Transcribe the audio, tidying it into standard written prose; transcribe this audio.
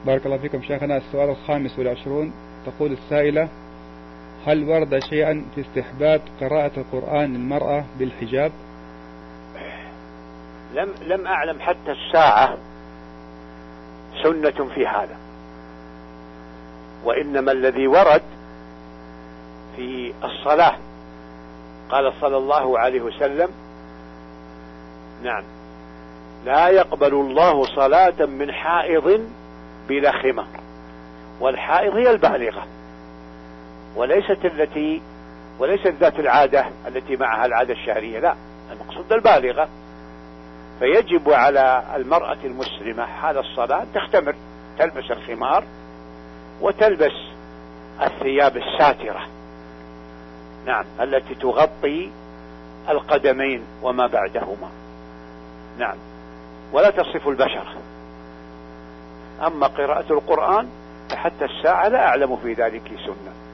بارك الله فيكم شيخنا. السؤال 25، تقول السائلة: هل ورد شيئا في استحباب قراءة القرآن للمرأة بالحجاب؟ لم أعلم حتى الساعة سنة في هذا، وإنما الذي ورد في الصلاة قال صلى الله عليه وسلم: نعم، لا يقبل الله صلاة من حائض بلا خمار. والحائض هي البالغة، وليست ذات العادة التي معها العادة الشهرية، لا، المقصود البالغة. فيجب على المرأة المسلمة حال الصلاة تختمر، تلبس الخمار وتلبس الثياب الساترة، نعم، التي تغطي القدمين وما بعدهما، نعم، ولا تصف البشرة. أما قراءة القرآن فحتى الساعة لا أعلم في ذلك سنة.